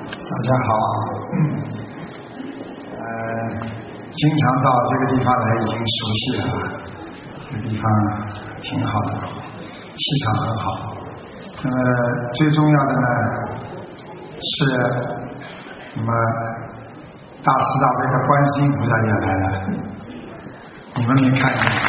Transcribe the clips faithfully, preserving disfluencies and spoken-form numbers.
大家好，呃，经常到这个地方来已经熟悉了，这个地方挺好的，气场很好。那么最重要的呢是，那么大慈大悲的观世音菩萨也来了，你们没看见？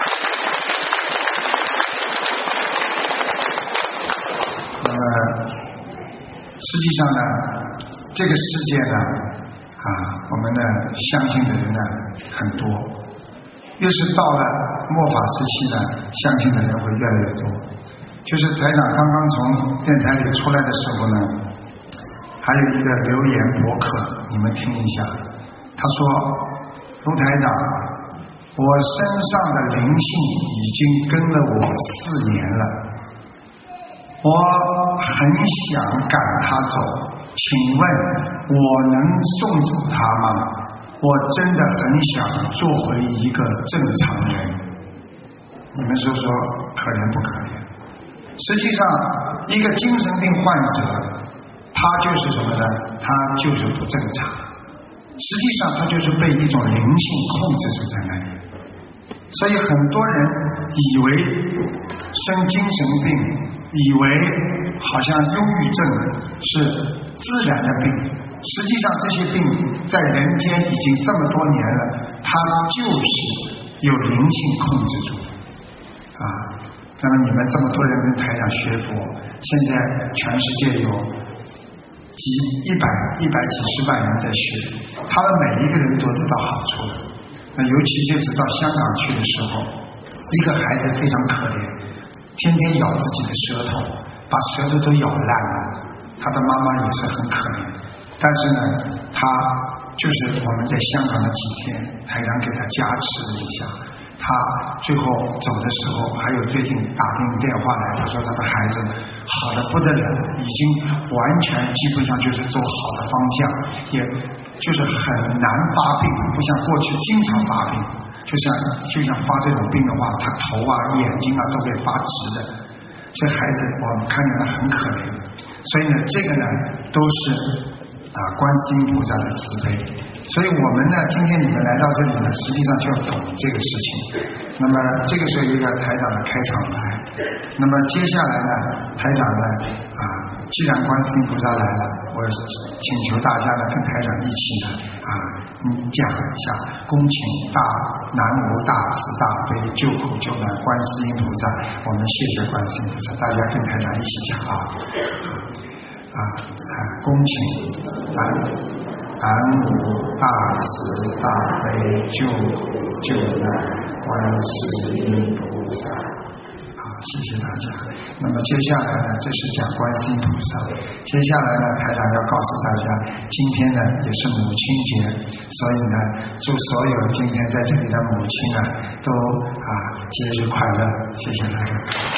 那么实际上呢，这个世界呢，啊，我们呢相信的人呢很多，越是到了末法时期呢，相信的人会越来越多。就是台长刚刚从电台里出来的时候呢，还有一个留言博客，你们听一下，他说：卢台长，我身上的灵性已经跟了我四年了，我很想赶他走，请问我能送走他吗？我真的很想做回一个正常人，你们说说可怜不可怜？实际上一个精神病患者，他就是什么呢？他就是不正常，实际上他就是被一种灵性控制住在那里。所以很多人以为生精神病，以为好像忧郁症是自然的病，实际上这些病在人间已经这么多年了，它就是有灵性控制住啊。那么你们这么多人跟台长学佛，现在全世界有几一百一百几十万人在学，他们每一个人都得到好处的。那尤其这次到香港去的时候，一个孩子非常可怜，天天咬自己的舌头，把舌头都咬烂了，他的妈妈也是很可怜。但是呢，他就是我们在香港的几天，台长给他加持了一下，他最后走的时候，还有最近打进电话来，他说他的孩子好的不得了，已经完全基本上就是走好的方向，也就是很难发病，不像过去经常发病，就像就像发这种病的话，他头啊眼睛啊都会发直的。这孩子我们看见他很可怜，所以呢，这个呢都是啊观世音菩萨的慈悲。所以我们呢，今天你们来到这里呢，实际上就要懂这个事情。那么这个是一个台长的开场白。那么接下来呢，台长呢啊，既然观世音菩萨来了，我请求大家呢跟台长一起呢啊，嗯讲一下恭请大南无大慈大悲救苦救难观世音菩萨，我们谢谢观世音菩萨，大家跟台长一起讲啊啊啊，恭请南。南无大慈大悲救苦救难观世音菩萨。好，谢谢大家。那么接下来呢，这是讲观世音菩萨。接下来呢，台长要告诉大家，今天呢也是母亲节，所以呢，祝所有今天在这里的母亲啊，都啊节日快乐。谢谢大家。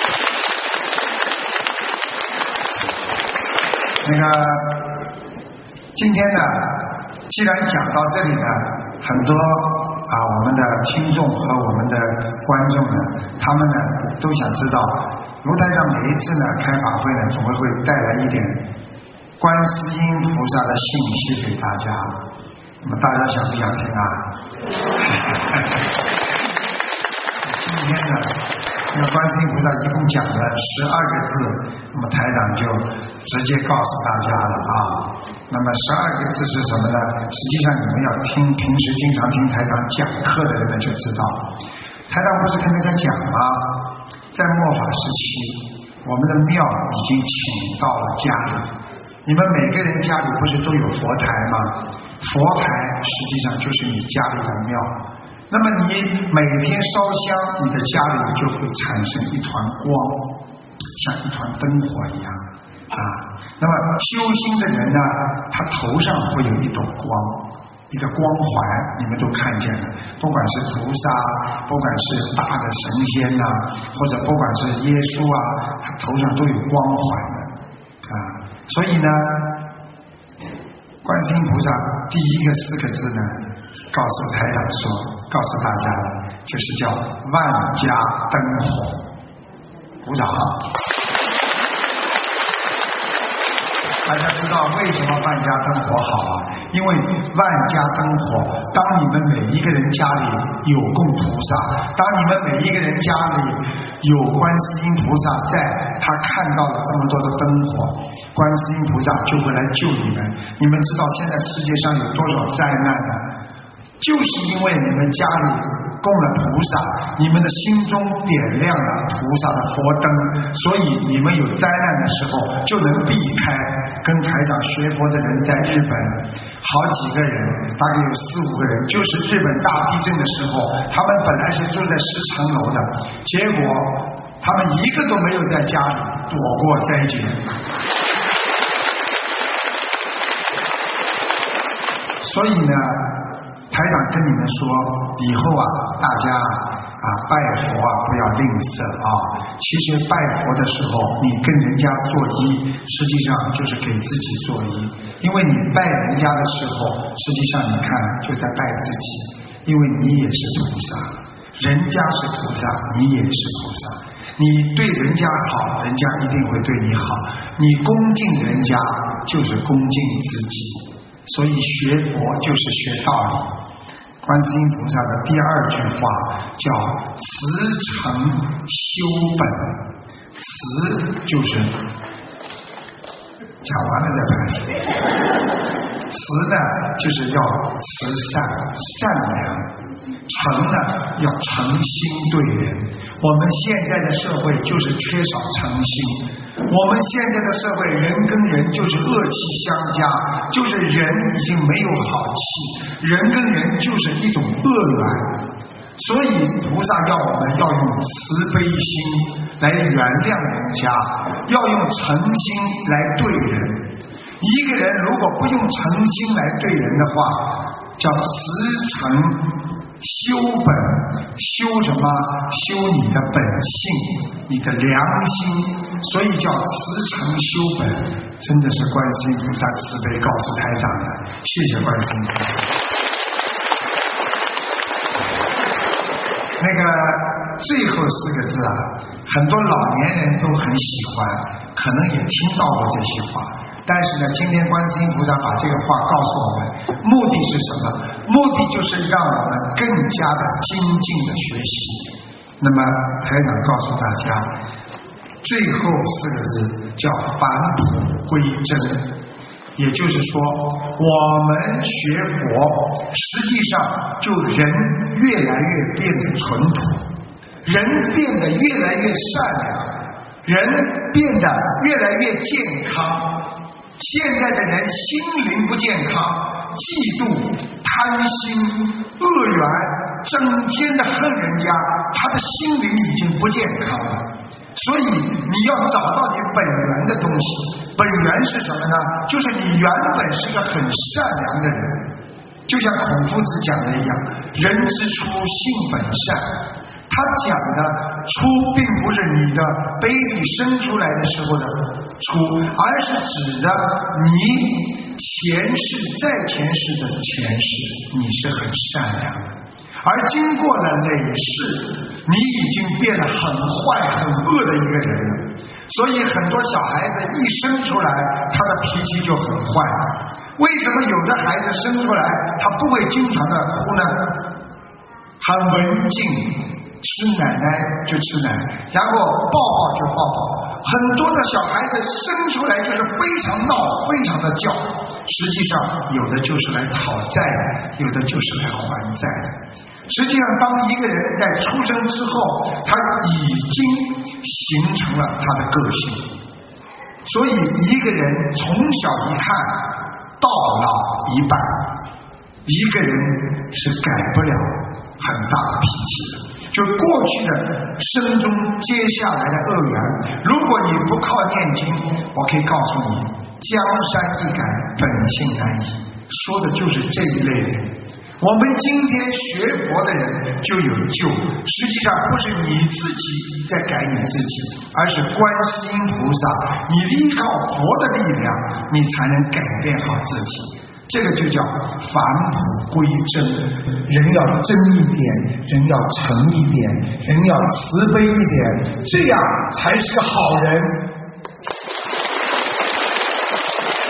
那个今天呢，既然讲到这里呢，很多啊我们的听众和我们的观众呢，他们呢都想知道，卢台长每一次呢开法会呢，总会会带来一点观世音菩萨的信息给大家。那么大家想不想听啊？今天呢，那个观世音菩萨一共讲了十二个字，那么台长就直接告诉大家了啊。那么十二个字是什么呢？实际上你们要听，平时经常听台长讲课的人呢就知道，台长不是跟大家讲吗？在末法时期，我们的庙已经请到了家里，你们每个人家里不是都有佛台吗？佛台实际上就是你家里的庙，那么你每天烧香，你的家里就会产生一团光，像一团灯火一样啊。那么修心的人呢，他头上会有一朵光，一个光环，你们都看见了，不管是菩萨，不管是大的神仙呐、啊，或者不管是耶稣啊，他头上都有光环的啊。所以呢，观世音菩萨第一个四个字呢，告诉台长说，告诉大家了，就是叫万家灯红。鼓掌。 大家知道为什么万家灯火好啊？因为万家灯火，当你们每一个人家里有供菩萨，当你们每一个人家里有观世音菩萨在，他看到了这么多的灯火，观世音菩萨就会来救你们。你们知道现在世界上有多少灾难呢？就是因为你们家里供了菩萨，你们的心中点亮了菩萨的佛灯，所以你们有灾难的时候就能避开。跟台长学佛的人在日本好几个人，大概有四五个人，就是日本大地震的时候，他们本来是住在十层楼的，结果他们一个都没有在家里躲过灾劫。所以呢，台长跟你们说，以后啊，大家啊拜佛啊不要吝啬啊。其实拜佛的时候，你跟人家作揖，实际上就是给自己作揖。因为你拜人家的时候，实际上你看就在拜自己，因为你也是菩萨，人家是菩萨，你也是菩萨。你对人家好，人家一定会对你好。你恭敬人家，就是恭敬自己。所以学佛就是学道理。观世音菩萨的第二句话叫慈诚修本，慈就是讲完了再拍。慈呢就是要慈善善良，诚呢要诚心对人。我们现在的社会就是缺少诚心，我们现在的社会人跟人就是恶气相加，就是人已经没有好气，人跟人就是一种恶缘。所以菩萨要我们要用慈悲心来原谅人家，要用诚心来对人。一个人如果不用诚心来对人的话，叫慈诚修本。修什么？修你的本性，你的良心，所以叫慈诚修本。真的是观世音菩萨慈悲告诉台长的，谢谢观世音菩萨。那个最后四个字啊，很多老年人都很喜欢，可能也听到过这些话。但是呢，今天观世音菩萨把这个话告诉我们，目的是什么？目的就是让我们更加的精进的学习。那么台长告诉大家，最后四个字叫返璞归真，也就是说，我们学佛，实际上就人越来越变得淳朴，人变得越来越善良，人变得越来越健康。现在的人心灵不健康，嫉妒、贪心、恶缘，整天的恨人家，他的心灵已经不健康了。所以你要找到你本源的东西。本源是什么呢？就是你原本是个很善良的人，就像孔夫子讲的一样，人之初性本善。他讲的出并不是你的 baby 生出来的时候的出，而是指的你前世在前世的前世，你是很善良的，而经过了累世，你已经变得很坏很恶的一个人了。所以很多小孩子一生出来，他的脾气就很坏。为什么有的孩子生出来他不会经常的哭呢？很文静，吃奶奶就吃奶奶，然后抱抱就抱抱。很多的小孩子生出来就是非常闹，非常的叫，实际上有的就是来讨债的，有的就是来还债的。实际上当一个人在出生之后，他已经形成了他的个性。所以一个人从小一看到老一半，一个人是改不了很大的脾气的。就过去的生中接下来的恶缘，如果你不靠念经，我可以告诉你，江山易改，本性难移，说的就是这一类人。我们今天学佛的人就有救，实际上不是你自己在改你自己，而是观世音菩萨，你依靠佛的力量，你才能改变好自己。这个就叫返璞归真。人要真一点，人要诚一点，人要慈悲一点，这样才是个好人。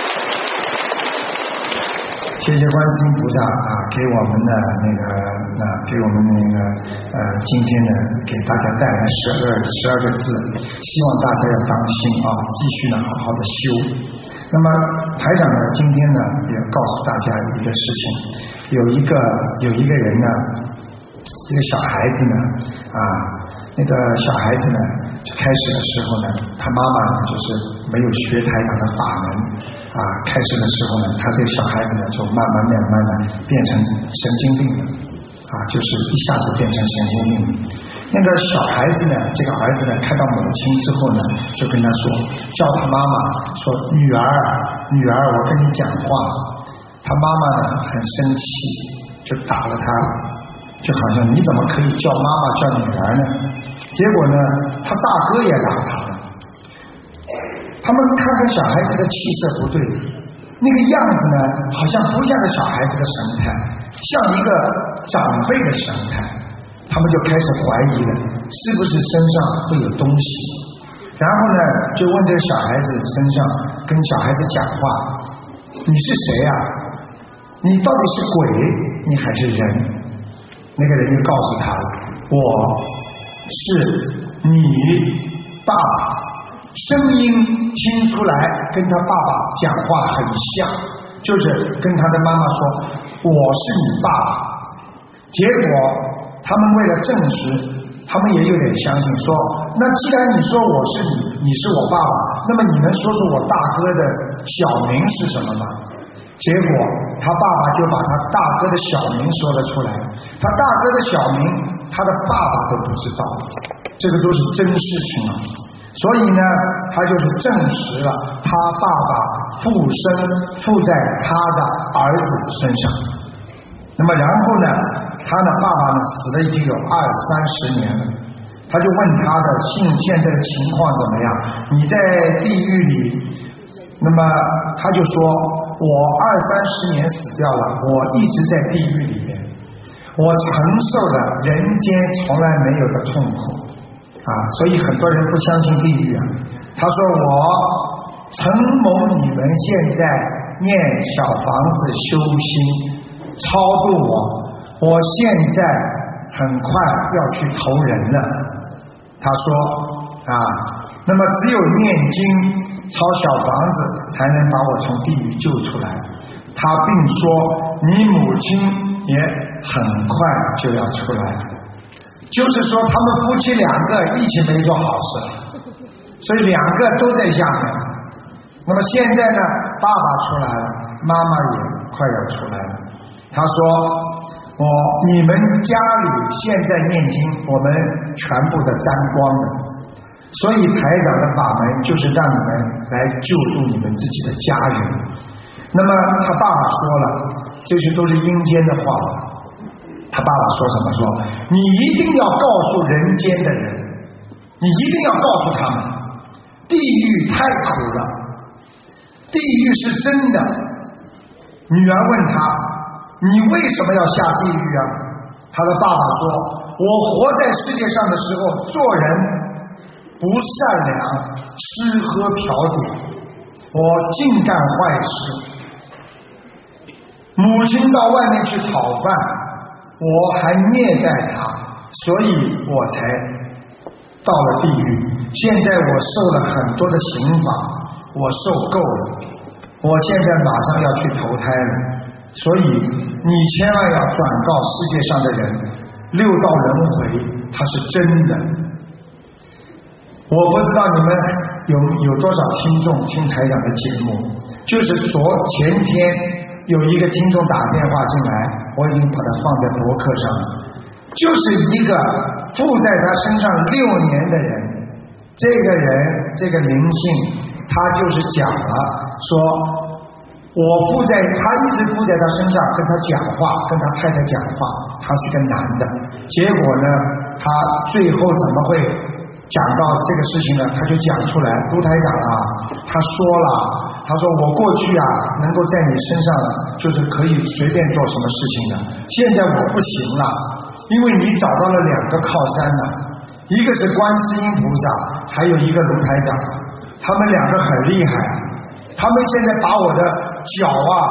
谢谢观世音菩萨啊，给我们的那个啊，给我们那个呃，今天呢，给大家带来十二十二个字，希望大家要当心啊，继续呢好好的修。那么台长呢，今天呢也告诉大家一个事情，有一个有一个人呢，一个小孩子呢啊，那个小孩子呢，开始的时候呢，他妈妈呢就是没有学台长的法门。啊，开始的时候呢，他这个小孩子呢，就慢慢慢慢的变成神经病了，啊，就是一下子变成神经病了。那个小孩子呢，这个儿子呢，看到母亲之后呢，就跟他说，叫他妈妈说：“女儿，女儿，我跟你讲话。”他妈妈呢很生气，就打了他，就好像你怎么可以叫妈妈叫女儿呢？结果呢，他大哥也打他了。他们看看小孩子的气色不对，那个样子呢，好像不像个小孩子的神态，像一个长辈的神态。他们就开始怀疑了，是不是身上会有东西？然后呢，就问这个小孩子身上，跟小孩子讲话：“你是谁呀？你到底是鬼，你还是人？”那个人就告诉他了：“我是你爸爸。”声音听出来跟他爸爸讲话很像，就是跟他的妈妈说我是你爸爸。结果他们为了证实，他们也有点相信，说那既然你说我是你，你是我爸爸，那么你能说出我大哥的小名是什么吗？结果他爸爸就把他大哥的小名说了出来，他大哥的小名他的爸爸都不知道，这个都是真事情啊。所以呢，他就是证实了他爸爸附身附在他的儿子身上。那么然后呢，他的爸爸呢死了已经有二三十年了，他就问他的信现在的情况怎么样？你在地狱里，那么他就说我二三十年死掉了，我一直在地狱里面，我承受了人间从来没有的痛苦。啊，所以很多人不相信地狱啊。他说我承蒙你们现在念小房子修心超度我，我现在很快要去投人了。他说啊，那么只有念经抄小房子才能把我从地狱救出来。他并说你母亲也很快就要出来了。就是说他们夫妻两个一起没做好事，所以两个都在下面。那么现在呢，爸爸出来了，妈妈也快要出来了。他说我你们家里现在念经，我们全部的沾光的，所以台长的法门就是让你们来救助你们自己的家人。那么他爸爸说了，这些都是阴间的话。他爸爸说什么？说你一定要告诉人间的人，你一定要告诉他们，地狱太苦了，地狱是真的。女儿问他，你为什么要下地狱啊？他的爸爸说，我活在世界上的时候，做人不善良，吃喝嫖赌，我尽干坏事。母亲到外面去讨饭，我还虐待他，所以我才到了地狱。现在我受了很多的刑罚，我受够了，我现在马上要去投胎了。所以你千万要转告世界上的人，六道轮回它是真的。我不知道你们有有多少听众听台长的节目，就是昨前天有一个听众打电话进来，我已经把它放在博客上了，就是一个附在他身上六年的人，这个人这个灵性他就是讲了，说我附在他一直附在他身上，跟他讲话，跟他太太讲话，他是个男的，结果呢他最后怎么会讲到这个事情呢？他就讲出来，卢台长啊，他说了，他说我过去啊能够在你身上就是可以随便做什么事情的，现在我不行了，因为你找到了两个靠山了，一个是观世音菩萨，还有一个卢台长，他们两个很厉害，他们现在把我的脚啊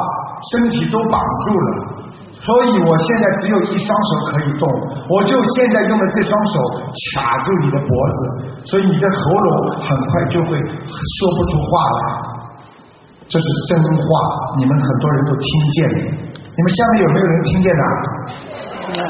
身体都绑住了，所以我现在只有一双手可以动，我就现在用的这双手卡住你的脖子，所以你的喉咙很快就会说不出话来。这是真话，你们很多人都听见了。你们下面有没有人听见的？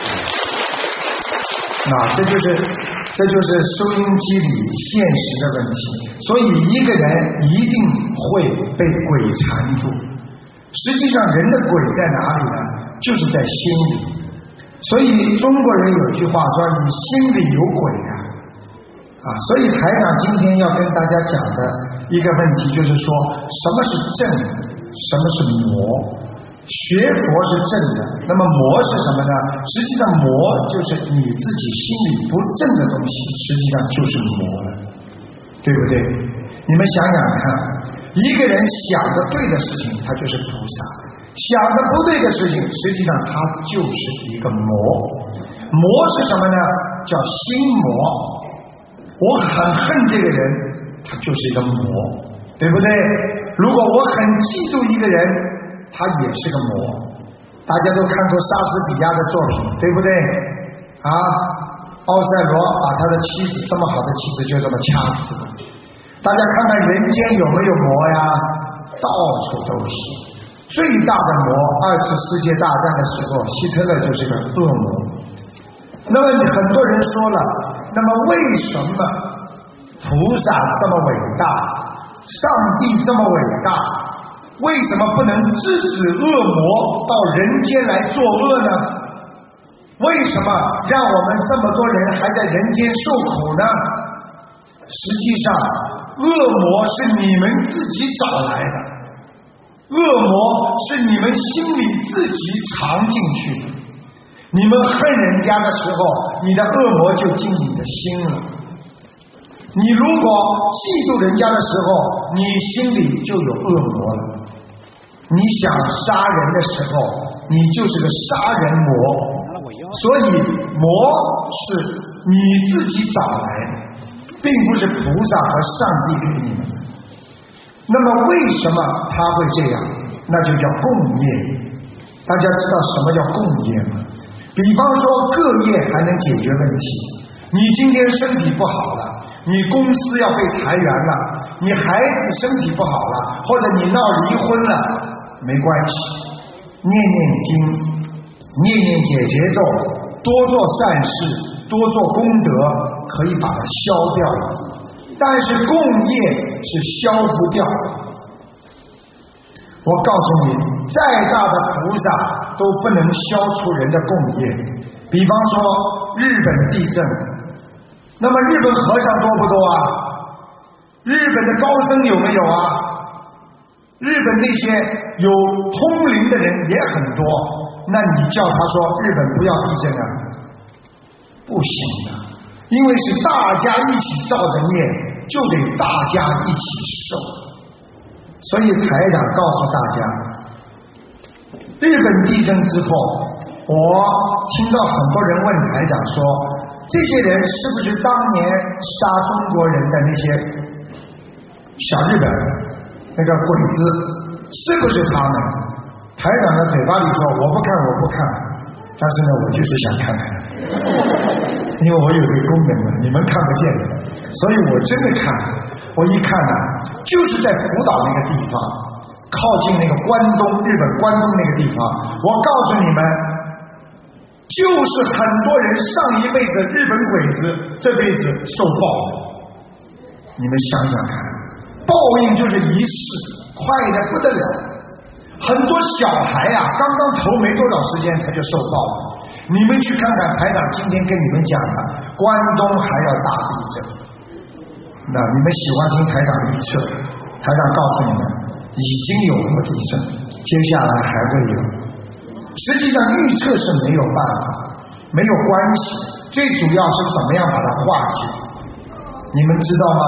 那这就是这就是收音机里现实的问题。所以一个人一定会被鬼缠住。实际上人的鬼在哪里呢？就是在心里。所以中国人有句话说，你心里有鬼啊。啊，所以台长今天要跟大家讲的一个问题就是说，什么是正，什么是魔。学佛是正的，那么魔是什么呢？实际上魔就是你自己心里不正的东西，实际上就是魔了，对不对？你们想想看，一个人想的对的事情，他就是菩萨；想的不对的事情，实际上他就是一个魔。魔是什么呢？叫心魔。我很恨这个人，他就是一个魔，对不对？如果我很嫉妒一个人，他也是个魔。大家都看过莎士比亚的作品，对不对？啊，奥赛罗把他的妻子，这么好的妻子就这么掐死了。大家看看人间有没有魔呀？到处都是。最大的魔，二次世界大战的时候，希特勒就是个恶魔。那么很多人说了，那么为什么菩萨这么伟大，上帝这么伟大，为什么不能制止恶魔到人间来作恶呢？为什么让我们这么多人还在人间受苦呢？实际上恶魔是你们自己找来的，恶魔是你们心里自己藏进去的。你们恨人家的时候，你的恶魔就进你的心了。你如果嫉妒人家的时候，你心里就有恶魔了。你想杀人的时候，你就是个杀人魔。所以魔是你自己找来的，并不是菩萨和上帝给你们。那么为什么他会这样？那就叫共业。大家知道什么叫共业吗？比方说各业还能解决问题，你今天身体不好了，你公司要被裁员了，你孩子身体不好了，或者你闹离婚了，没关系，念念经，念念解结咒，多做善事，多做功德，可以把它消掉了。但是共业是消不掉的。我告诉你，再大的菩萨都不能消除人的共业。比方说日本地震，那么日本和尚多不多啊？日本的高僧有没有啊？日本那些有通灵的人也很多，那你叫他说日本不要地震啊？不行的，因为是大家一起造的孽，就得大家一起受。所以台长告诉大家，日本地震之后，我听到很多人问台长说，这些人是不是当年杀中国人的那些小日本那个鬼子，是不是他们？台长的嘴巴里说我不看我不看，但是呢我就是想看看，因为我有个功能嘛，你们看不见的，所以我真的看。我一看呢、啊，就是在福岛那个地方，靠近那个关东，日本关东那个地方。我告诉你们，就是很多人上一辈子日本鬼子，这辈子受报的。你们想想看，报应就是一世，快的不得了。很多小孩啊，刚刚投没多少时间他就受报了。你们去看看台长今天跟你们讲的，关东还要大地震。那你们喜欢听台长预测，台长告诉你们已经有过地震，接下来还会有。实际上预测是没有办法，没有关系，最主要是怎么样把它化解。你们知道吗？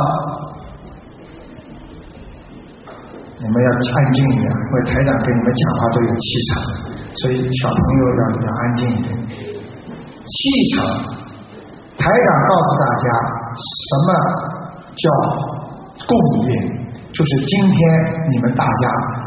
你们要安静一点，因为台长跟你们讲话都有气场，所以小朋友要要安静一点。气场，台长告诉大家什么叫共业，就是今天你们大家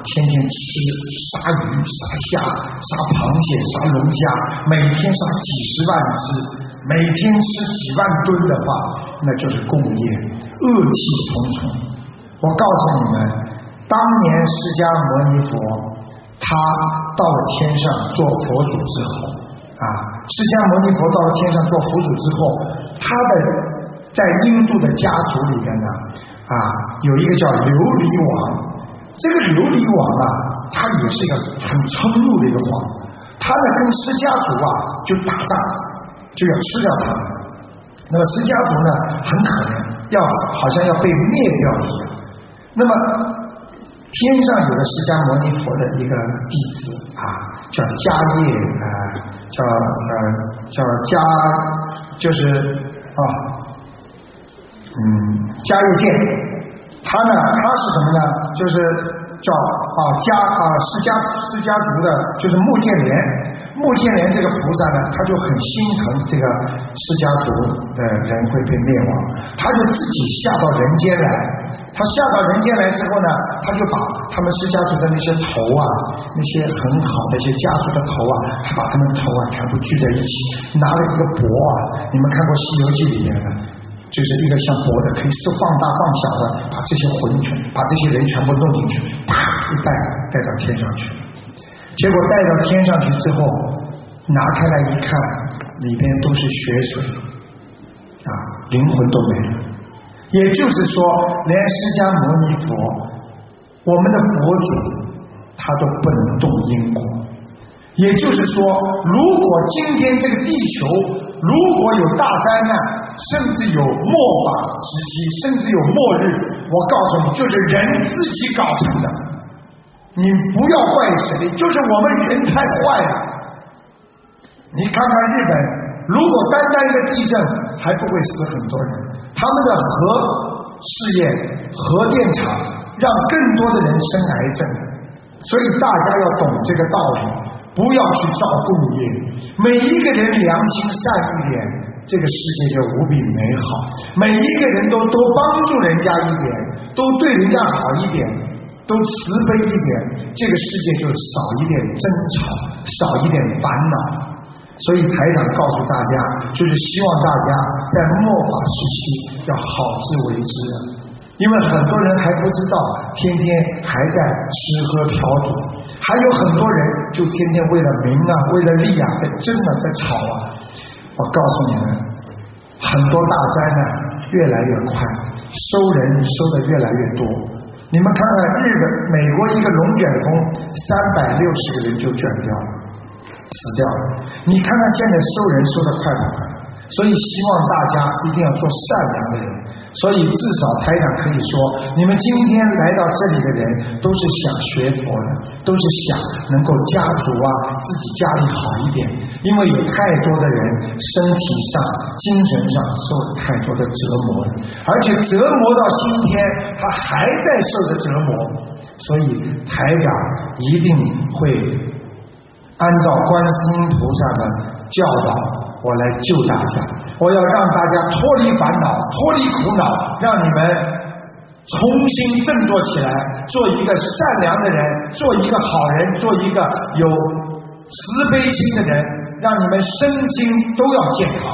天天吃杀鱼、杀虾、杀螃蟹、杀龙虾，每天杀几十万只，每天吃几万吨的话，那就是共业，恶气重重。我告诉你们，当年释迦牟尼佛他到了天上做佛祖之后啊，释迦牟尼佛到了天上做佛祖之后，他的在印度的家族里面呢啊，有一个叫琉璃王。这个琉璃王啊，他也是一个很嗔怒的一个王，他呢跟释迦族啊就打仗，就要吃掉他们。那么释迦族呢很可怜，要好像要被灭掉一样。那么天上有个释迦牟尼佛的一个弟子啊，叫迦叶啊、呃，叫呃叫迦，就是啊，嗯，迦叶剑。他呢，他是什么呢？就是叫啊迦啊释迦释迦族的，就是目犍连。目犍连这个菩萨呢，他就很心疼这个释迦族的人会被灭亡，他就自己下到人间来。他下到人间来之后呢，他就把他们释迦族的那些头啊，那些很好的一些家族的头啊，他把他们头啊全部聚在一起，拿了一个钵啊，你们看过《西游记》里面的，就是一个像钵的，可以是放大放小的，把这些魂全，把这些人全部弄进去，啪一带带到天上去。结果带到天上去之后，拿开来一看，里边都是血水啊，灵魂都没了。也就是说，连释迦牟尼佛，我们的佛祖，他都不能动因果。也就是说，如果今天这个地球如果有大灾难，甚至有末法时期，甚至有末日，我告诉你，就是人自己搞成的。你不要怪谁，就是我们人太坏了。你看看日本，如果单单一个地震还不会死很多人，他们的核试验、核电厂让更多的人生癌症。所以大家要懂这个道理，不要去造共业，每一个人良心善一点，这个世界就无比美好。每一个人都多帮助人家一点，都对人家好一点，都慈悲一点，这个世界就少一点争吵，少一点烦恼。所以台长告诉大家，就是希望大家在末法时期要好自为之，因为很多人还不知道，天天还在吃喝嫖赌，还有很多人就天天为了名啊，为了利啊，在争啊，在吵啊。我告诉你们，很多大灾难越来越快，收人收的越来越多。你们看看日本、美国一个龙卷风，三百六十个人就卷掉了，死掉了。你看看现在收人收的快不快？所以希望大家一定要做善良的人。所以至少台长可以说，你们今天来到这里的人都是想学佛的，都是想能够家族啊，自己家里好一点。因为有太多的人身体上、精神上受了太多的折磨了，而且折磨到今天他还在受着折磨。所以台长一定会按照观世音菩萨的教导，我来救大家，我要让大家脱离烦恼，脱离苦恼，让你们重新振作起来，做一个善良的人，做一个好人，做一个有慈悲心的人，让你们身心都要健康。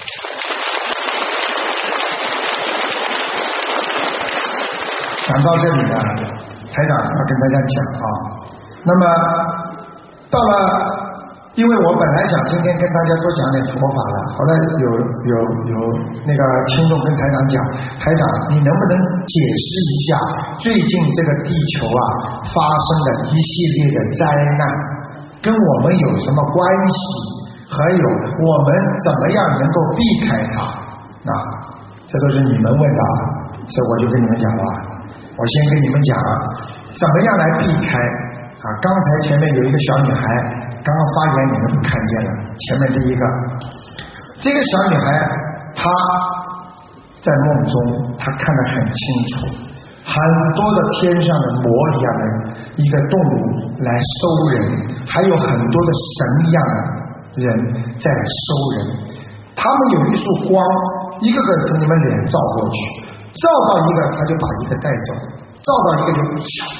讲到这里呢，台长要跟大家讲啊，那么到了，因为我本来想今天跟大家多讲点佛法的，后来有有有那个听众跟台长讲，台长你能不能解释一下最近这个地球啊发生的一系列的灾难跟我们有什么关系，还有我们怎么样能够避开它？那这都是你们问的，所以我就跟你们讲了，我先跟你们讲怎么样来避开啊。刚才前面有一个小女孩刚刚发言，你们看见了，前面第一个这个小女孩她在梦中她看得很清楚，很多的天上的魔一样的一个动物来收人，还有很多的神一样的人在收人，他们有一束光一个个从你们脸照过去，照到一个他就把一个带走，照到一个就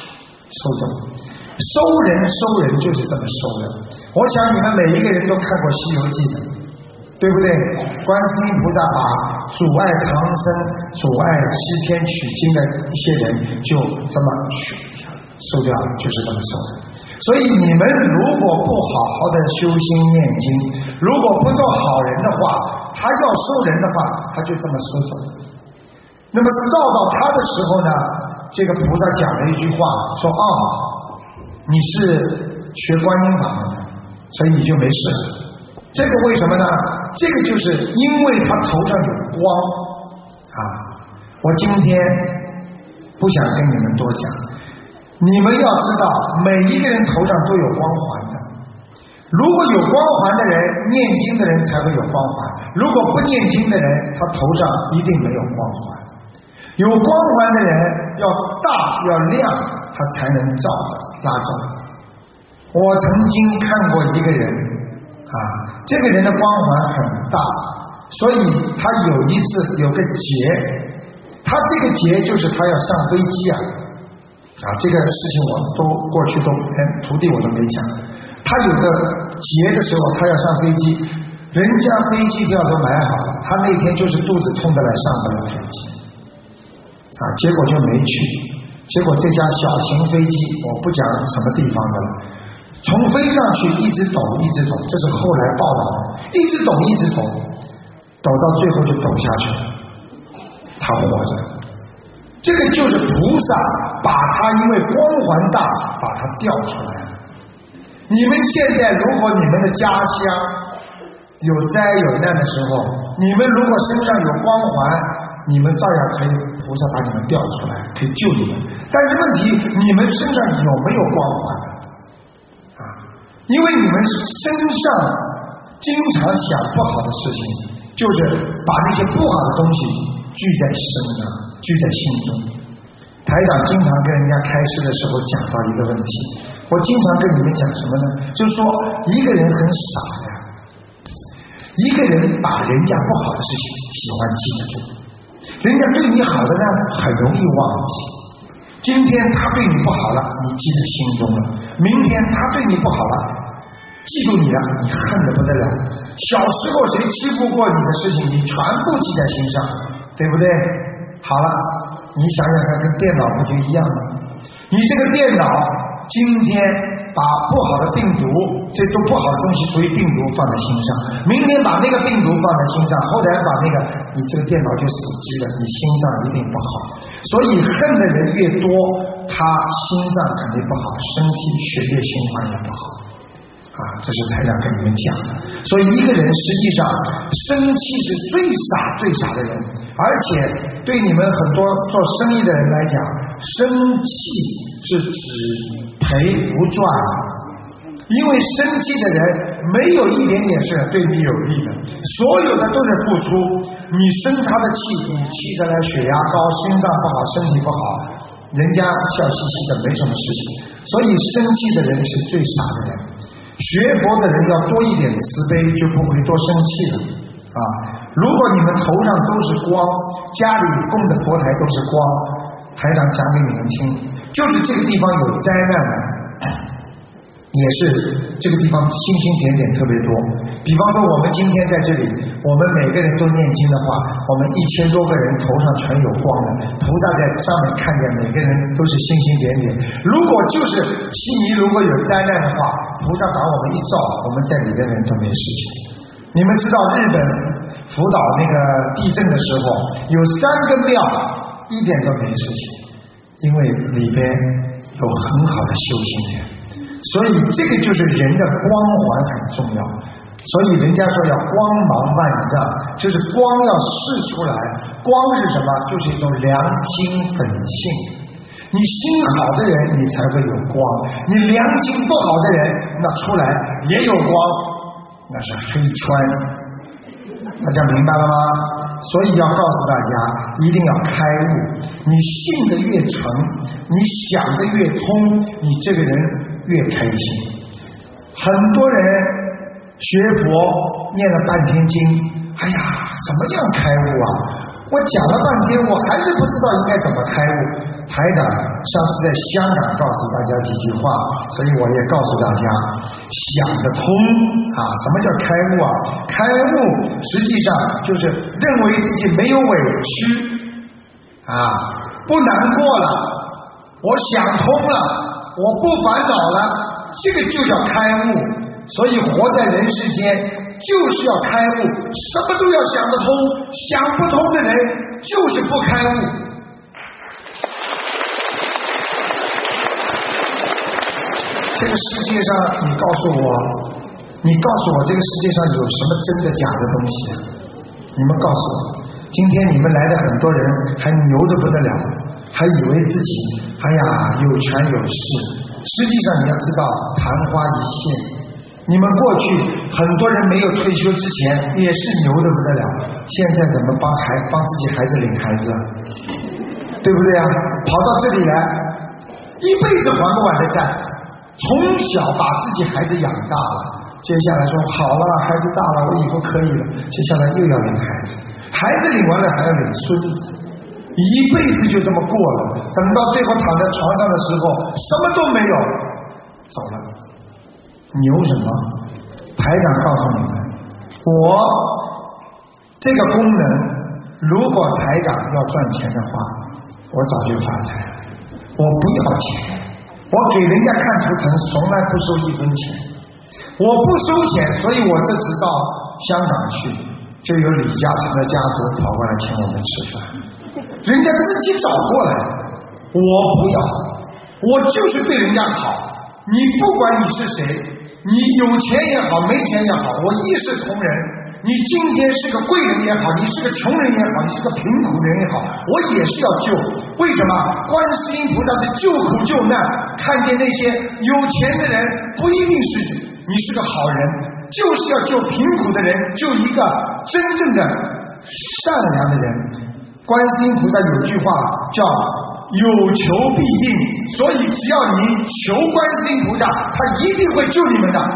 收走。收人收人就是这么收的。我想你们每一个人都看过《西游记》的，对不对？观世音菩萨把阻碍唐僧、阻碍西天取经的一些人就这么收掉了，就是这么收的。所以你们如果不好好的修心念经，如果不做好人的话，他要收人的话，他就这么收走。那么照到他的时候呢，这个菩萨讲了一句话，说啊、哦，你是学观音法门的，所以你就没事了。这个为什么呢？这个就是因为他头上有光啊。我今天不想跟你们多讲，你们要知道每一个人头上都有光环的。如果有光环的人，念经的人才会有光环，如果不念经的人，他头上一定没有光环。有光环的人要大要亮，他才能照着拉走。我曾经看过一个人啊，这个人的光环很大，所以他有一次有个劫，他这个劫就是他要上飞机啊啊，这个事情我都过去都连徒弟我都没讲。他有个劫的时候，他要上飞机，人家飞机票都买好了，他那天就是肚子痛的来上不了飞机啊，结果就没去。结果这架小型飞机，我不讲什么地方的了，从飞上去一直抖一直抖，这是后来报道的，一直抖一直抖，抖到最后就抖下去了，他活着。这个就是菩萨把他因为光环大把他调出来了。你们现在如果你们的家乡有灾有难的时候，你们如果身上有光环，你们照样可以菩萨把你们调出来，可以救你们。但是问题，你们身上有没有光环啊？因为你们身上经常想不好的事情，就是把那些不好的东西聚在身上，聚在心中。台长经常跟人家开示的时候讲到一个问题，我经常跟你们讲什么呢？就是说一个人很傻呀，一个人把人家不好的事情喜欢记得住，人家对你好的呢很容易忘记。今天他对你不好了，你记在心中了，明天他对你不好了，记住你了，你恨得不得了。小时候谁欺负过你的事情，你全部记在心上，对不对？好了，你想想看，跟电脑不就一样吗？你这个电脑今天把不好的病毒，这都不好的东西属于病毒放在心上，明天把那个病毒放在心上，后来把那个，你这个电脑就死机了，你心脏一定不好。所以恨的人越多，他心脏肯定不好，身体血液循环也不好啊，这是台长跟你们讲的。所以一个人实际上生气是最傻最傻的人，而且对你们很多做生意的人来讲，生气是只赔不赚，因为生气的人没有一点点是对你有利的，所有的都是付出。你生他的气，你气得来血压高，心脏不好，身体不好，人家笑嘻嘻的没什么事情。所以生气的人是最傻的人，学佛的人要多一点慈悲，就不会多生气了啊！如果你们头上都是光，家里供的佛台都是光，台长讲给你们听，就是这个地方有灾难的，也是这个地方星星点点特别多。比方说我们今天在这里，我们每个人都念经的话，我们一千多个人头上全有光的，菩萨在上面看见每个人都是星星点点。如果就是悉尼如果有灾难的话，菩萨把我们一照，我们在里边人都没事情。你们知道日本福岛那个地震的时候，有三个庙一点都没事情，因为里边有很好的修行人。所以这个就是人的光环很重要，所以人家说要光芒万丈，就是光要释出来。光是什么？就是一种良心本性。你心好的人你才会有光，你良心不好的人那出来也有光，那是黑川。大家明白了吗？所以要告诉大家一定要开悟，你信的越诚，你想的越通，你这个人越开心。很多人学佛念了半天经，哎呀怎么样开悟啊，我讲了半天我还是不知道应该怎么开悟。 台长上次在香港告诉大家几句话，所以我也告诉大家，想得通啊！什么叫开悟啊？开悟实际上就是认为自己没有委屈啊，不难过了，我想通了，我不烦恼了，这个就叫开悟。所以活在人世间就是要开悟，什么都要想得通，想不通的人就是不开悟。这个世界上，你告诉我，你告诉我这个世界上有什么真的假的东西啊？你们告诉我，今天你们来的很多人还牛得不得了，还以为自己哎呀有权有势，实际上你要知道昙花一现。你们过去很多人没有退休之前也是牛得不得了，现在怎么帮孩帮自己孩子领孩子啊？对不对啊？跑到这里来，一辈子还不完的债，从小把自己孩子养大了，接下来说好了，孩子大了，我以后可以了，接下来又要领孩子，孩子领完了还要领孙子，一辈子就这么过了。等到最后躺在床上的时候，什么都没有，走了。牛什么？台长告诉你们，我这个功能，如果台长要赚钱的话，我早就发财了。我不要钱，我给人家看图腾从来不收一分钱，我不收钱，所以我这次到香港去，就有李嘉诚的家族跑过来请我们吃饭，人家自己找过来，我不要，我就是对人家好。你不管你是谁，你有钱也好，没钱也好，我一视同仁。你今天是个贵人也好，你是个穷人也好，你是个贫苦人也好，我也是要救。为什么？观世音菩萨是救苦救难，看见那些有钱的人不一定是你是个好人，就是要救贫苦的人，救一个真正的善良的人。观世音菩萨有句话叫有求必应，所以只要你求观世音菩萨，他一定会救你们的。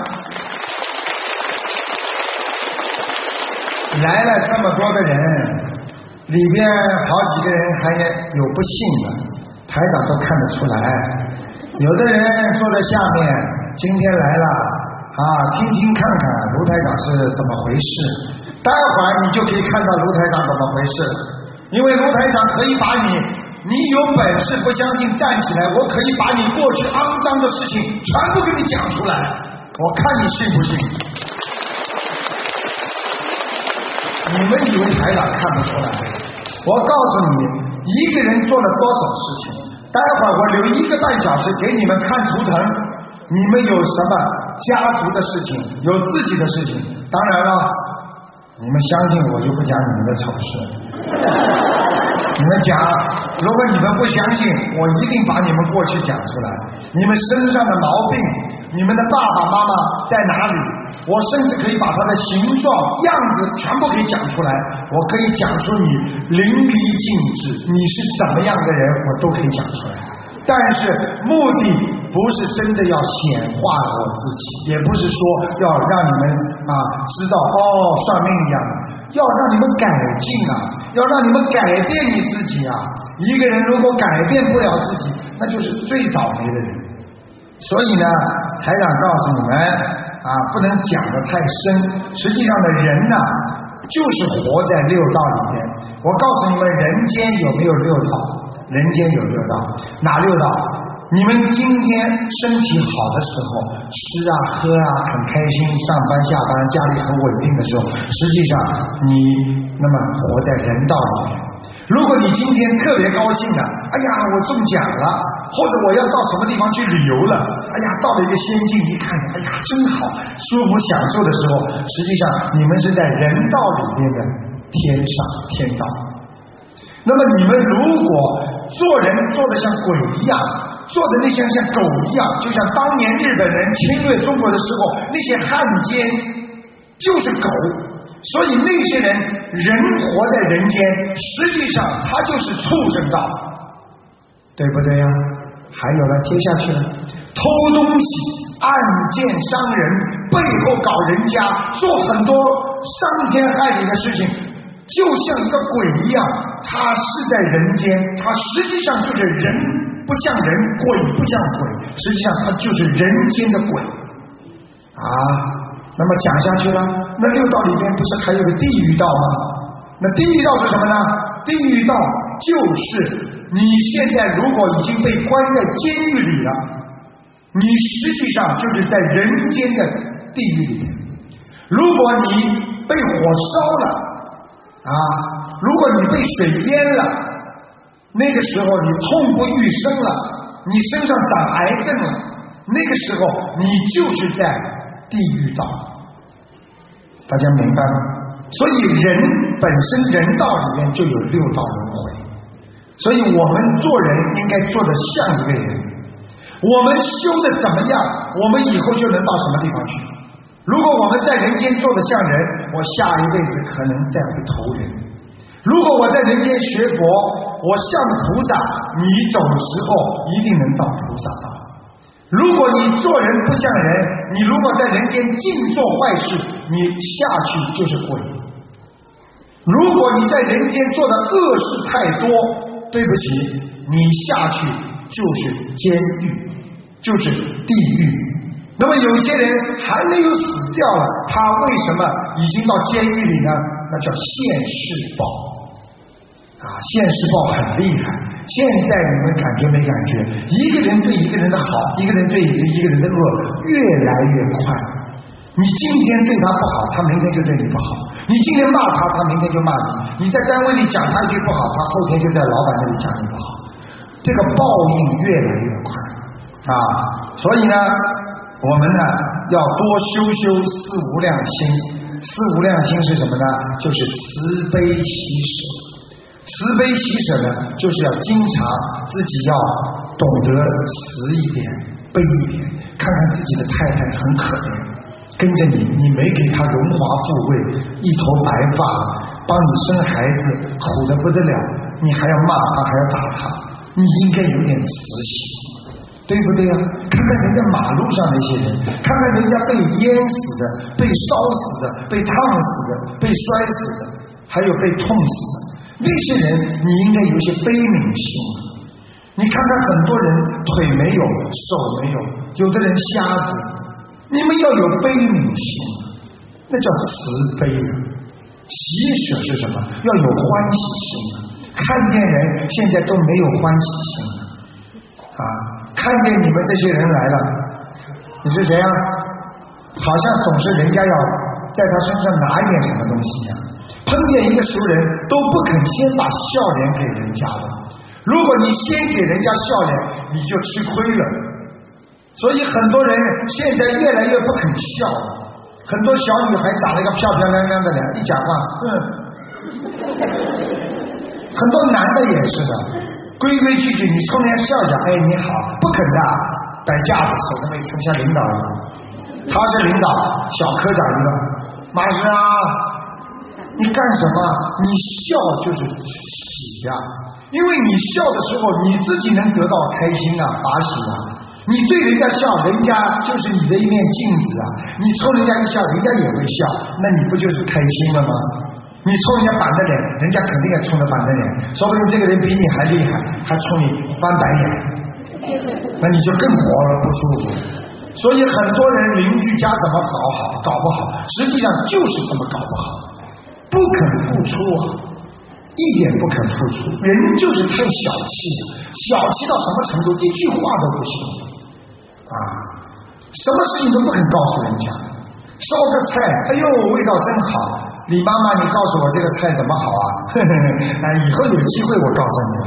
来了这么多的人，里边好几个人还有不信的，台长都看得出来。有的人坐在下面，今天来了啊，听听看看卢台长是怎么回事。待会儿你就可以看到卢台长怎么回事，因为卢台长可以把你。你有本事不相信站起来，我可以把你过去肮脏的事情全部给你讲出来，我看你信不信。你们以为台长看不出来？我告诉你，一个人做了多少事情，待会儿我留一个半小时给你们看图腾，你们有什么家族的事情，有自己的事情，当然了，你们相信我就不讲你们的丑事。你们讲，如果你们不相信，我一定把你们过去讲出来。你们身上的毛病，你们的爸爸妈妈在哪里？我甚至可以把他的形状、样子全部可以讲出来。我可以讲出你淋漓尽致，你是怎么样的人，我都可以讲出来。但是目的不是真的要显化我自己，也不是说要让你们啊知道哦算命一样的，要让你们改进啊，要让你们改变你自己啊。一个人如果改变不了自己，那就是最倒霉的人。所以呢，台长告诉你们啊，不能讲得太深。实际上的人呢，就是活在六道里面。我告诉你们，人间有没有六道？人间有六道，哪六道？你们今天身体好的时候，吃啊喝啊很开心，上班下班家里很稳定的时候，实际上你那么活在人道里面。如果你今天特别高兴了，哎呀我中奖了，或者我要到什么地方去旅游了，哎呀到了一个仙境一看，哎呀真好，舒服享受的时候，实际上你们是在人道里面的天上天道。那么你们如果做人做得像鬼一样，做的那些像狗一样，就像当年日本人侵略中国的时候，那些汉奸就是狗，所以那些人人活在人间，实际上他就是畜生道，对不对呀？还有了，接下去了，偷东西、暗箭伤人、背后搞人家，做很多伤天害理的事情， 就像一个鬼一样，他是在人间，他实际上就是人不像人，鬼不像鬼，实际上他就是人间的鬼啊。那么讲下去了，那六道里面不是还有个地狱道吗？那地狱道是什么呢？地狱道就是你现在如果已经被关在监狱里了，你实际上就是在人间的地狱里面。如果你被火烧了啊，如果你被水淹了，那个时候你痛不欲生了，你身上长癌症了，那个时候你就是在地狱道。大家明白吗？所以人本身人道里面就有六道轮回，所以我们做人应该做得像一个人，我们修的怎么样，我们以后就能到什么地方去。如果我们在人间做得像人，我下一辈子可能再会投人。如果我在人间学佛，我像菩萨，你走的时候一定能到菩萨道。如果你做人不像人，你如果在人间净做坏事，你下去就是鬼。如果你在人间做的恶事太多，对不起，你下去就是监狱，就是地狱。那么有些人还没有死掉了，他为什么已经到监狱里呢？那叫现世报啊，现世报很厉害。现在你们感觉没感觉？一个人对一个人的好，一个人对一个人的恶越来越快。你今天对他不好，他明天就对你不好；你今天骂他，他明天就骂你；你在单位里讲他一句不好，他后天就在老板那里讲你不好。这个报应越来越快啊！所以呢，我们呢要多修修四无量心。四无量心是什么呢？就是慈悲喜舍。慈悲喜舍呢，就是要经常自己要懂得慈一点、悲一点，看看自己的太太很可怜，跟着你，你没给她荣华富贵，一头白发，帮你生孩子，苦得不得了，你还要骂她，还要打她，你应该有点慈喜，对不对呀？看看人家马路上那些人，看看人家被淹死的、被烧死的、被烫死的、被摔死的，还有被痛死的，那些人你应该有些悲悯心。你看看很多人腿没有，手没有，有的人瞎子，你们要有悲悯心，那叫慈悲。喜舍是什么？要有欢喜心。看见人现在都没有欢喜心啊！看见你们这些人来了，你是谁啊？好像总是人家要在他身上拿一点什么东西一样。碰见一个熟人都不肯先把笑脸给人家的，如果你先给人家笑脸，你就吃亏了。所以很多人现在越来越不肯笑了。很多小女孩长了一个漂漂亮亮的脸，一讲话，嗯，很多男的也是的，规规矩矩，你冲人家笑笑，哎你好，不肯的，摆架子，手都没撑，像领导一样。他是领导，小科长一个，马师啊，你干什么？你笑就是喜呀、啊，因为你笑的时候，你自己能得到开心啊、法喜啊。你对人家笑，人家就是你的一面镜子啊。你冲人家一笑，人家也会笑，那你不就是开心了吗？你冲人家板着脸，人家肯定也冲着板着脸，说不定这个人比你还厉害，还冲你翻白眼，那你就更活了不舒服。所以很多人邻居家怎么搞好搞不好，实际上就是这么搞不好，不肯付出啊，一点不肯付出。人就是太小气，小气到什么程度，一句话都不行啊，什么事情都不肯告诉人家。烧个菜，哎呦味道真好，李妈妈你告诉我这个菜怎么好啊？呵呵哎，以后有机会我告诉你了。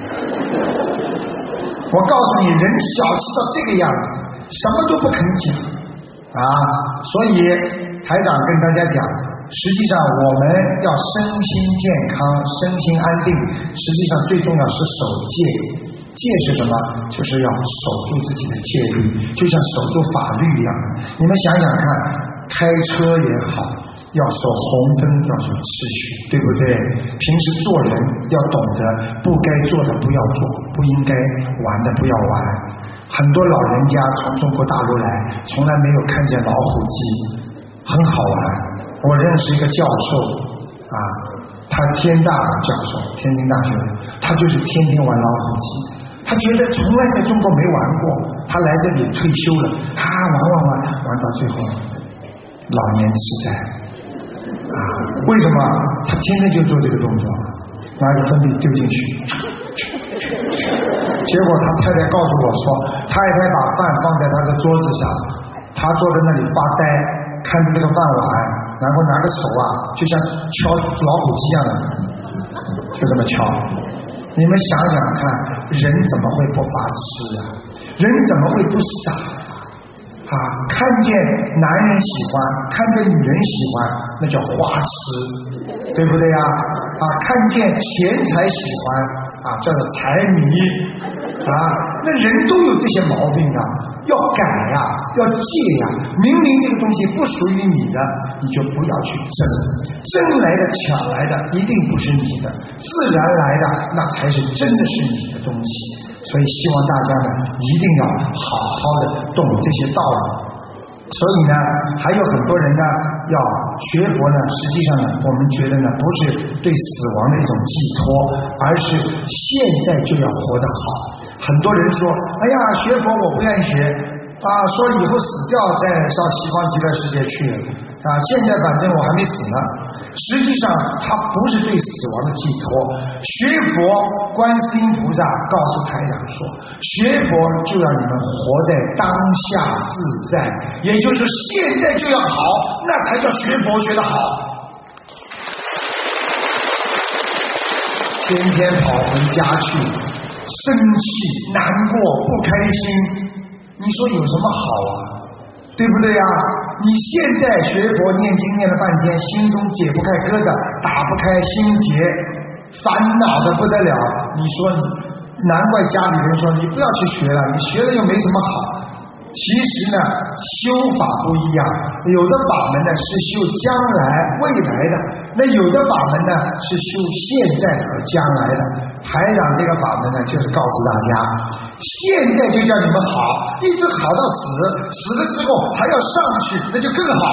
我告诉你，人小气到这个样子，什么都不肯讲啊。所以台长跟大家讲，实际上我们要身心健康，身心安定，实际上最重要是守戒。戒是什么？就是要守住自己的戒律，就像守住法律一样的。你们想想看，开车也好，要守红灯，要守秩序，对不对？平时做人要懂得，不该做的不要做，不应该玩的不要玩。很多老人家从中国大陆来，从来没有看见老虎机，很好玩。我认识一个教授啊，他他天大的教授，天津大学的，他就是天天玩老虎机，他觉得从来在中国没玩过，他来这里退休了，啊，玩玩玩玩到最后老年痴呆啊！为什么？他天天就做这个动作，拿个粉笔丢进去，结果他太太告诉我说，太太把饭放在他的桌子上，他坐在那里发呆，看着这个饭碗，然后拿个手啊，就像敲老虎机一样的，就这么敲。你们想想看，人怎么会不发痴啊？人怎么会不傻啊？看见男人喜欢，看见女人喜欢，那叫花痴，对不对呀？啊，看见钱财喜欢啊，叫做财迷啊。那人都有这些毛病啊，要改呀、啊，要戒呀、啊。明明这个东西不属于你的，你就不要去争，争来的抢来的一定不是你的，自然来的那才是真的是你的东西。所以希望大家呢一定要好好的懂这些道理。所以呢还有很多人呢要学佛呢，实际上呢我们觉得呢不是对死亡的一种寄托，而是现在就要活得好。很多人说，哎呀学佛我不愿意学啊，说以后死掉再上西方极乐世界去啊，现在反正我还没死呢。实际上它不是对死亡的寄托。学佛，观世音菩萨告诉台长说，学佛就让你们活在当下自在，也就是现在就要好，那才叫学佛学得好。天天跑回家去生气难过不开心，你说有什么好啊？对不对呀？你现在学佛念经念了半天，心中解不开疙瘩，打不开心结，烦恼的不得了。你说你，难怪家里人说你不要去学了，你学了又没什么好。其实呢修法不一样，有的法门呢是修将来未来的，那有的法门呢是修现在和将来的。台长这个法门呢就是告诉大家，现在就叫你们好，一直好到死，死了之后还要上去，那就更好。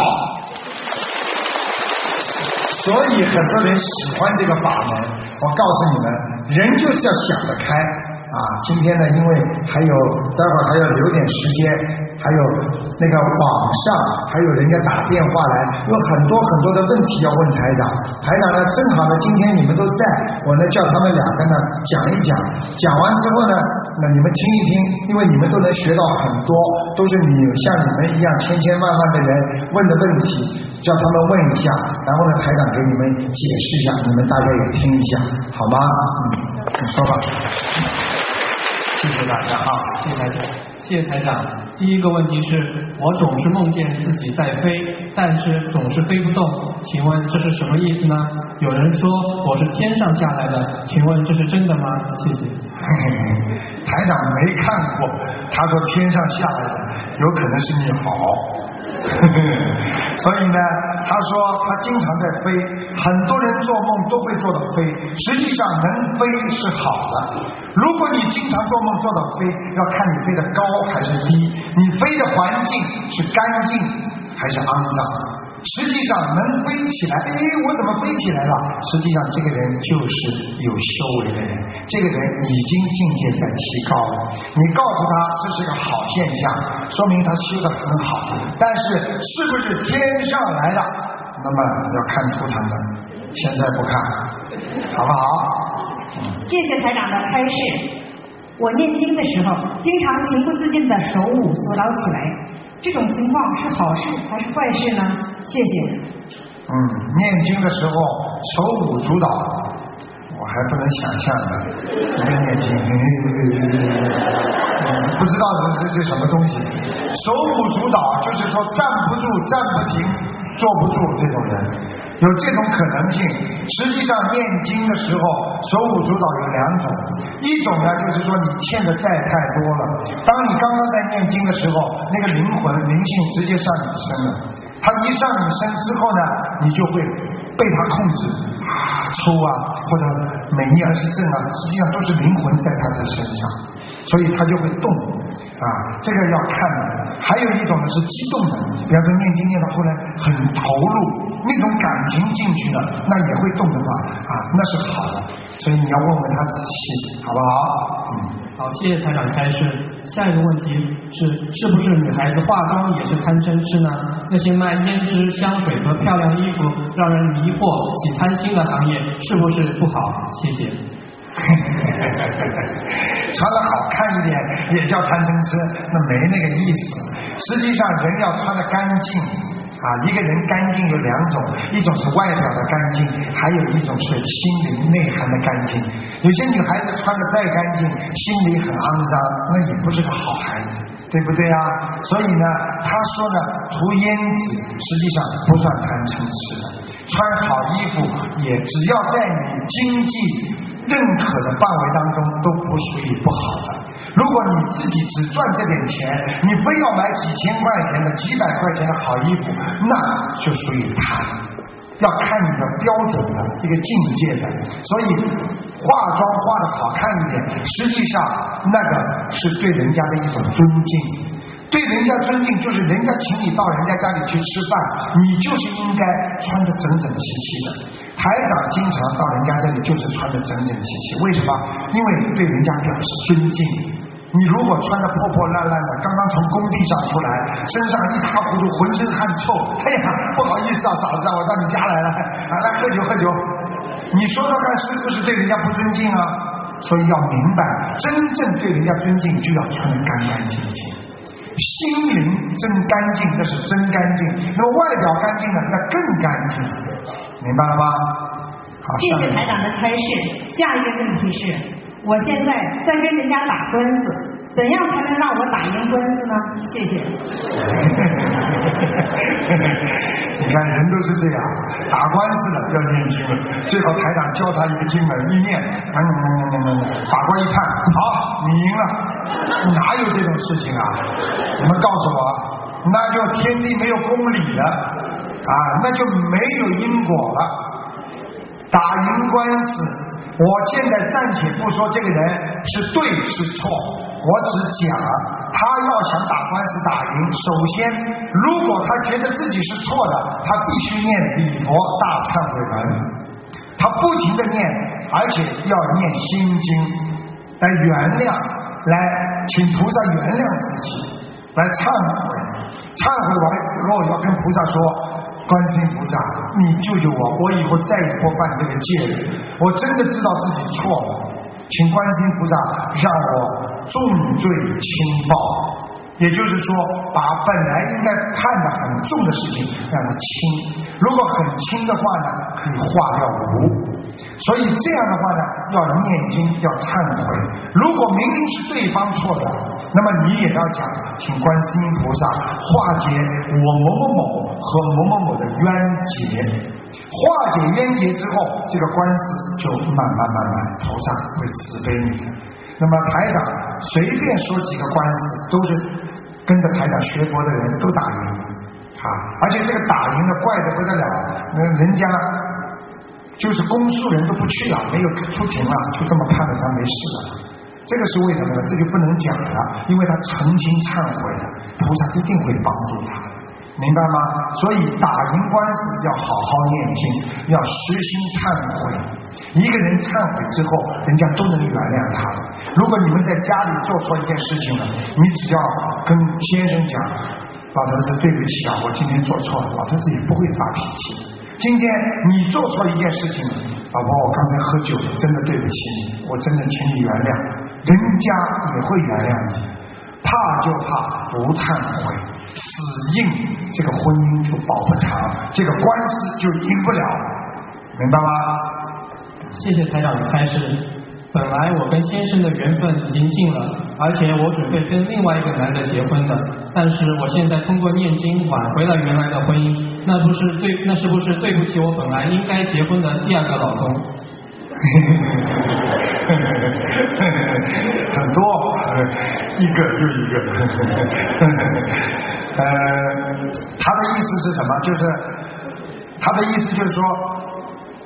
所以很多人喜欢这个法门，我告诉你们，人就是要想得开啊！今天呢，因为还有待会儿还要留点时间，还有那个网上还有人家打电话来，有很多很多的问题要问台长。台长呢，正好呢，今天你们都在，我呢叫他们两个呢讲一讲，讲完之后呢，那你们听一听，因为你们都能学到很多，都是你像你们一样千千万万的人问的问题，叫他们问一下，然后呢，台长给你们解释一下，你们大家也听一下，好吗？嗯，你说吧。谢谢大家啊！ 谢谢台长。谢谢台长。第一个问题是，我总是梦见自己在飞，但是总是飞不动，请问这是什么意思呢？有人说我是天上下来的，请问这是真的吗？谢谢。 台长没看过，他说天上下来的，有可能是你好。所以呢，他说他经常在飞，很多人做梦都会做到飞，实际上能飞是好的。如果你经常做梦做到飞，要看你飞得高还是低，你飞的环境是干净还是肮脏。实际上能飞起来，哎，我怎么飞起来了？实际上这个人就是有修为的人，这个人已经境界在提高了。你告诉他这是个好现象，说明他修得很好。但是是不是天上来的，那么要看图腾的，现在不看，好不好？ 谢谢台长的开示。我念经的时候，经常情不自禁的手舞足蹈起来，这种情况是好事还是坏事呢？谢谢。 嗯，念经的时候手舞足蹈，我还不能想象的，一个念经，不知道这是什么东西。手舞足蹈就是说站不住、站不停、坐不住这种人。有这种可能性。实际上念经的时候手舞足蹈有两种，一种呢就是说你欠的债太多了，当你刚刚在念经的时候，那个灵魂灵性直接上你身了，他一上你身之后呢，你就会被他控制啊抽啊或者美逆而是正啊，实际上都是灵魂在他的身上，所以他就会动。 啊，这个要看的。还有一种呢是激动的，比方说念经念到后来很投入，那种感情进去了，那也会动的话啊，那是好的。所以你要问问他仔细，好不好？嗯， 好，谢谢台长开示。下一个问题是，是不是女孩子化妆也是贪嗔痴呢？那些卖胭脂、香水和漂亮衣服让人迷惑、起贪心的行业，是不是不好？谢谢。 穿得好看一点也叫贪嗔痴，那没那个意思。实际上人要穿得干净啊，一个人干净有两种，一种是外表的干净，还有一种是心灵内涵的干净。有些女孩子穿得再干净，心里很肮脏，那也不是个好孩子，对不对啊？所以呢，他说呢，涂胭脂实际上不算贪嗔痴的，穿好衣服也只要在你经济认可的范围当中都不属于不好的。如果你自己只赚这点钱，你非要买几千块钱的、几百块钱的好衣服，那就属于贪。要看你的标准的一个境界的，所以化妆化得好看一点，实际上那个是对人家的一种尊敬。对人家尊敬就是人家请你到人家家里去吃饭，你就是应该穿得整整齐齐的。台长经常到人家这里就是穿得整整齐齐，为什么？因为对人家表示尊敬。你如果穿得破破烂烂的，刚刚从工地上出来，身上一塌糊涂，浑身汗臭，哎呀，不好意思啊，嫂子，我到你家来了，啊，来喝酒喝酒。你说说看，是不是对人家不尊敬啊？所以要明白，真正对人家尊敬，就要穿得干干净净。心灵真干净，那是真干净；那么外表干净呢，那更干净，明白了吗？好， 谢谢台长的开示。下一个问题是，我现在在跟人家打官司，怎样才能让我打赢官司呢？谢谢。 你看人都是这样，打官司的要念经了，最好台长教他一个经文，一念，嗯嗯嗯嗯，法官一判，好，你赢了。哪有这种事情啊？你们告诉我，那就天地没有公理了啊，那就没有因果了。打赢官司，我现在暂且不说这个人是对是错，我只讲他要想打官司打赢，首先如果他觉得自己是错的，他必须念礼佛大忏悔文，他不停的念，而且要念心经来原谅，来请菩萨原谅自己，来忏悔。忏悔完之后要跟菩萨说，观世音菩萨，你救救我，我以后再也不犯这个戒了，我真的知道自己错了，请观世音菩萨让我重罪轻报，也就是说把本来应该判的很重的事情让它轻，如果很轻的话呢，可以化掉无。所以这样的话呢，要念经，要忏悔。如果明明是对方错的，那么你也要讲，请观世音菩萨化解我某某某和某某某的冤结。化解冤结之后，这个官司就慢慢慢慢，菩萨会慈悲你的。那么台长随便说几个官司，都是跟着台长学佛的人都打赢啊，而且这个打赢的怪得不得了，那人家就是公诉人都不去了，没有出庭了，就这么判了他没事了。这个是为什么呢？这就不能讲了，因为他诚心忏悔了，菩萨一定会帮助他，明白吗？所以打赢官司要好好念经，要实心忏悔。一个人忏悔之后，人家都能原谅他的。如果你们在家里做错一件事情了，你只要跟先生讲，老头子对不起啊，我今天做错了，老头子也不会发脾气。今天你做错一件事情，老婆，我刚才喝酒了，真的对不起你，我真的请你原谅，人家也会原谅你。怕就怕不忏悔，死硬，这个婚姻就保不长，这个官司就赢不了，明白吗？ 谢谢台长的开示。本来我跟先生的缘分已经尽了，而且我准备跟另外一个男的结婚的，但是我现在通过念经挽回了原来的婚姻，那不是对，那是不是对不起我本来应该结婚的第二个老公？ 很多，一个又一个。呃，他的意思是什么？就是他的意思就是说，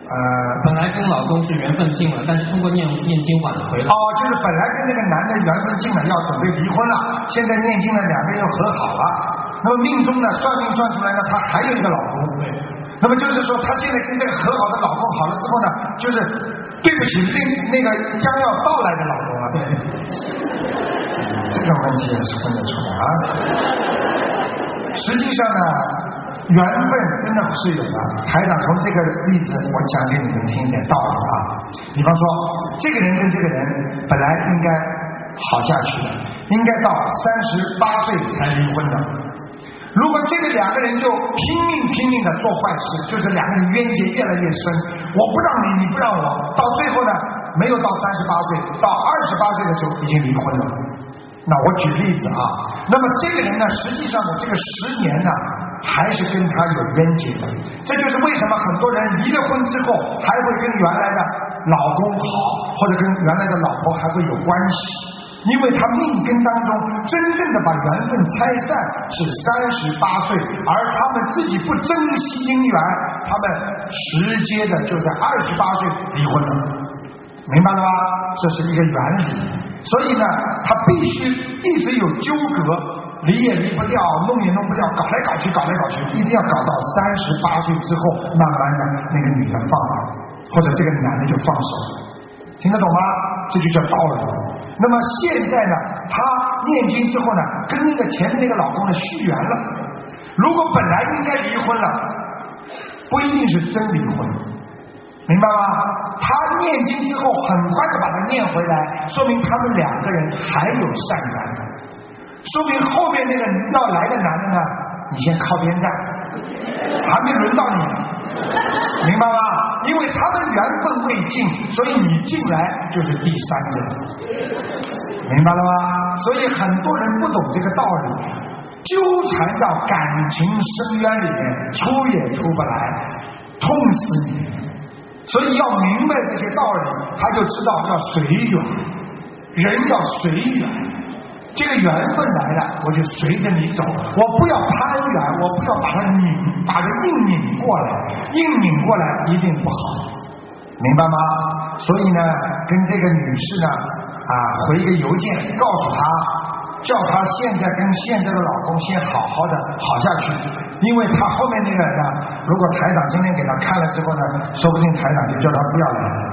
呃， 本来跟老公是缘分尽了，但是通过念念经挽回了。 哦，就是本来跟那个男的缘分尽了，要准备离婚了，现在念经了，两个人又和好了。那么命中呢，算命算出来呢，她还有一个老公。 对。 那么就是说，她现在跟这个和好的老公好了之后呢，就是对不起另那个将要到来的老公了。 对。 这种问题也是分得出来啊。实际上呢，缘分真的是有的。台长从这个例子，我讲给你们听一点道理啊。比方说，这个人跟这个人本来应该好下去的，应该到三十八岁才离婚的。如果这个两个人就拼命拼命的做坏事，就是两个人冤结越来越深，我不让你，你不让我，到最后呢，没有到三十八岁，到二十八岁的时候已经离婚了。那我举例子啊，那么这个人呢，实际上的这个十年呢，还是跟他有冤结的。这就是为什么很多人离了婚之后，还会跟原来的老公好，或者跟原来的老婆还会有关系。因为他命根当中真正的把缘分拆散是三十八岁，而他们自己不珍惜姻缘，他们直接的就在二十八岁离婚了，明白了吗？这是一个原理。所以呢，他必须一直有纠葛，离也离不掉，弄也弄不掉，搞来搞去搞来搞去，一定要搞到三十八岁之后，慢慢的那个女的放了，或者这个男的就放手，听得懂吗？这就叫道理。那么现在呢，他念经之后呢，跟那个前面那个老公呢续缘了。如果本来应该离婚了，不一定是真离婚，明白吗？他念经之后很快的把它念回来，说明他们两个人还有善缘，说明后面那个要来的男的呢，你先靠边站，还没轮到你呢，明白吗？因为他们缘分未尽，所以你进来就是第三者，明白了吗？所以很多人不懂这个道理，纠缠到感情深渊里面，出也出不来，痛死你。所以要明白这些道理，他就知道要随缘，人要随缘。这个缘分来了，我就随着你走，我不要攀缘，我不要把它拧，把它硬拧过来，硬拧过来一定不好，明白吗？所以呢，跟这个女士呢啊回一个邮件，告诉她，叫她现在跟现在的老公先好好的好下去，因为她后面那个人呢，如果台长今天给她看了之后呢，说不定台长就叫她不要来了，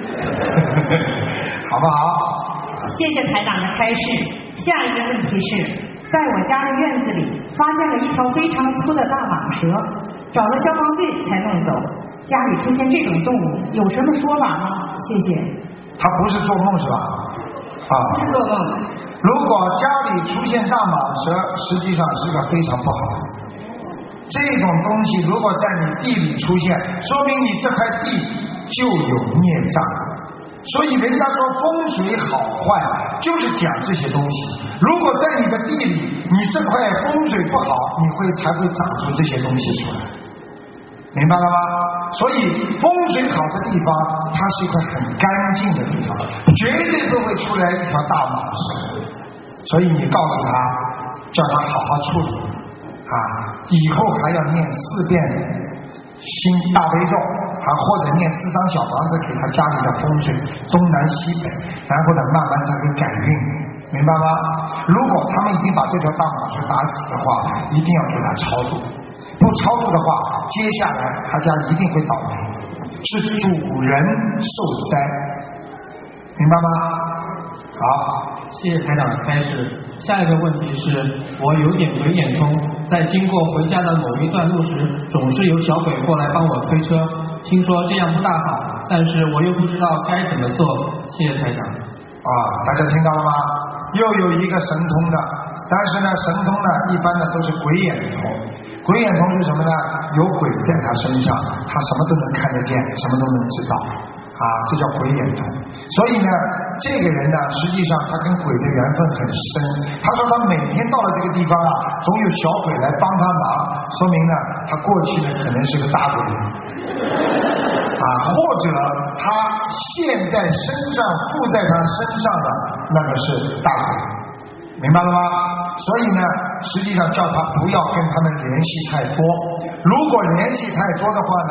好不好？ 谢谢台长的开示。下一个问题是，在我家的院子里发现了一条非常粗的大蟒蛇，找了消防队才弄走。家里出现这种动物，有什么说法吗？谢谢。 他不是做梦是吧？啊， 不是做梦。 如果家里出现大蟒蛇，实际上是个非常不好的。这种东西如果在你地里出现，说明你这块地就有孽障。所以人家说风水好坏就是讲这些东西。如果在你的地里，你这块风水不好，你会才会长出这些东西出来，明白了吗？所以风水好的地方，它是一块很干净的地方，绝对不会出来一条大蟒蛇。所以你告诉他，叫他好好处理啊，以后还要念四遍心大悲咒，还或者念四张小房子给他家里的风水东南西北，然后呢慢慢才会改运，明白吗？如果他们已经把这条大蟒蛇打死的话，一定要给他超度，不超度的话，接下来他家一定会倒霉，是主人受灾，明白吗？好， 谢谢台长的开示。下一个问题是，我有点鬼眼通，在经过回家的某一段路时，总是有小鬼过来帮我推车，听说这样不大好，但是我又不知道该怎么做。谢谢台长。 啊，大家听到了吗？又有一个神通的，但是呢，神通呢，一般的都是鬼眼通。鬼眼通是什么呢？有鬼在他身上，他什么都能看得见，什么都能知道。啊，这叫鬼眼通。所以呢，这个人呢，实际上他跟鬼的缘分很深。他说他每天到了这个地方啊，总有小鬼来帮他忙，说明呢，他过去呢可能是个大鬼。啊，或者他现在身上附在他身上的那个是大鬼，明白了吗？所以呢，实际上叫他不要跟他们联系太多。如果联系太多的话呢，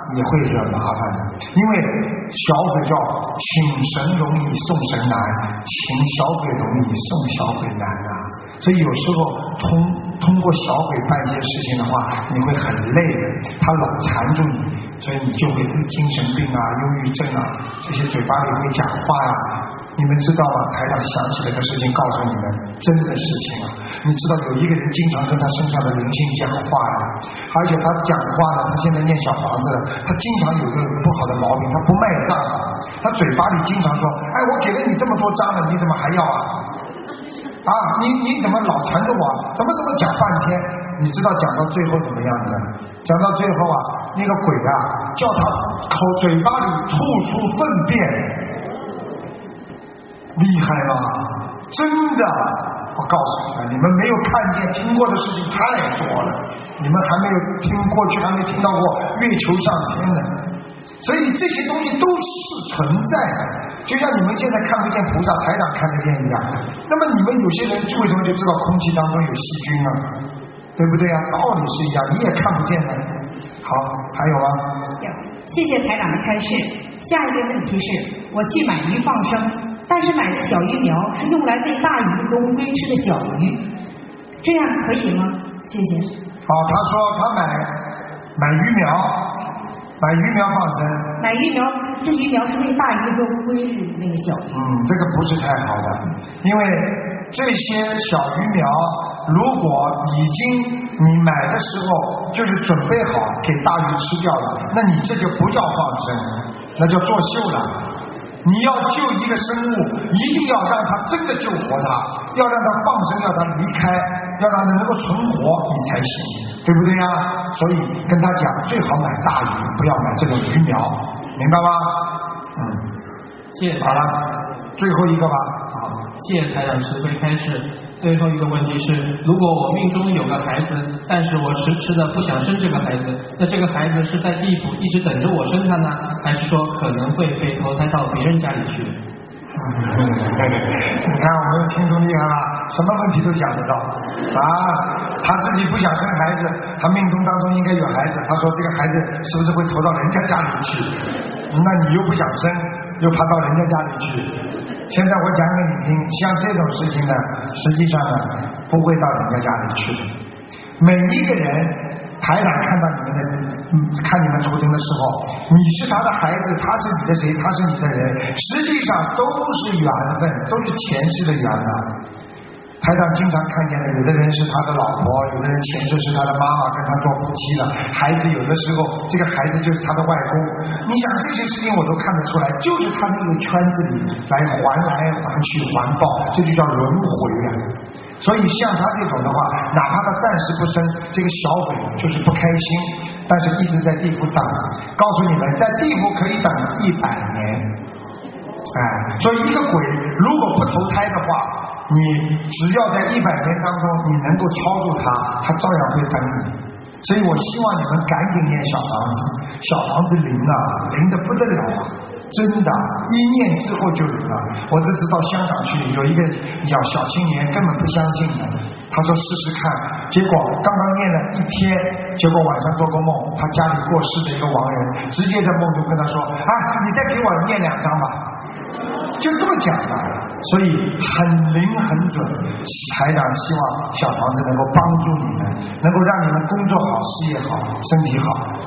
也会惹麻烦的，因为小鬼叫请神容易送神难，请小鬼容易送小鬼难啊。所以有时候通通过小鬼办一些事情的话，你会很累的，他老缠住你，所以你就会精神病啊、忧郁症啊，这些嘴巴里会讲话呀、啊。你们知道吗？台长想起这个事情告诉你们真的事情啊！你知道有一个人经常跟他身上的灵性讲话呀、啊，而且他讲话呢，他现在念小房子了，他经常有个不好的毛病，他不卖账，他嘴巴里经常说：“哎，我给了你这么多张了，你怎么还要啊？啊，你你怎么老缠着我？怎么怎么讲半天？你知道讲到最后怎么样的？讲到最后啊，那个鬼啊，叫他口嘴巴里吐出粪便。”厉害吗？真的，我告诉你们，你们没有看见听过的事情太多了，你们还没有听过去，还没听到过月球上天呢，所以这些东西都是存在的，就像你们现在看不见菩萨，台长看得见一样。那么你们有些人为什么就知道空气当中有细菌呢？对不对啊？道理是一样，你也看不见的。好，还有吗？ 有，谢谢台长的开示。下一个问题是，我去买鱼放生，但是买的小鱼苗是用来喂大鱼和乌龟吃的小鱼，这样可以吗？谢谢。 好，他说他买买鱼苗，买鱼苗放生。 买鱼苗，这鱼苗是喂大鱼和乌龟是那个小鱼。 嗯，这个不是太好的，因为这些小鱼苗，如果已经你买的时候就是准备好给大鱼吃掉了，那你这就不叫放生，那叫作秀了。你要救一个生物，一定要让它真的救活它，要让它放生，要它离开，要让它能够存活，你才行，对不对呀？所以跟他讲，最好买大鱼，不要买这种鱼苗，明白吗？嗯， 谢谢。 好了，最后一个吧。 好，谢谢台长慈悲开示。最后一个问题是，如果我命中有个孩子，但是我迟迟的不想生这个孩子，那这个孩子是在地府一直等着我生他呢，还是说可能会被投胎到别人家里去？ 你看我们听众厉害了，什么问题都讲得到啊！他自己不想生孩子，他命中当中应该有孩子，他说这个孩子是不是会投到人家家里去？那你又不想生，又爬到人家家里去。现在我讲给你听，像这种事情呢，实际上呢不会到人家家里去的。每一个人，台长看到你们的，嗯，看你们图腾的时候，你是他的孩子，他是你的谁，他是你的人，实际上都是缘分，都是前世的缘呐。台长经常看见的，有的人是他的老婆，有的人前世是他的妈妈跟他做夫妻的，孩子有的时候这个孩子就是他的外公。你想这些事情我都看得出来，就是他那个圈子里来还来还去还报，这就叫轮回啊。所以像他这种的话，哪怕他暂时不生，这个小鬼就是不开心，但是一直在地府等。告诉你们，在地府可以等一百年。哎，所以一个鬼如果不投胎的话，你只要在一百年当中你能够超度他，他照样会等你。所以我希望你们赶紧念小房子，小房子灵啊，灵的不得了啊，真的，一念之后就灵了。我这次到香港去，有一个小小青年根本不相信的，他说试试看，结果刚刚念了一天，结果晚上做个梦，他家里过世的一个亡人直接在梦中跟他说啊，你再给我念两张吧，就这么讲的。所以很灵很准，台长希望小房子能够帮助你们，能够让你们工作好、事业好、身体好。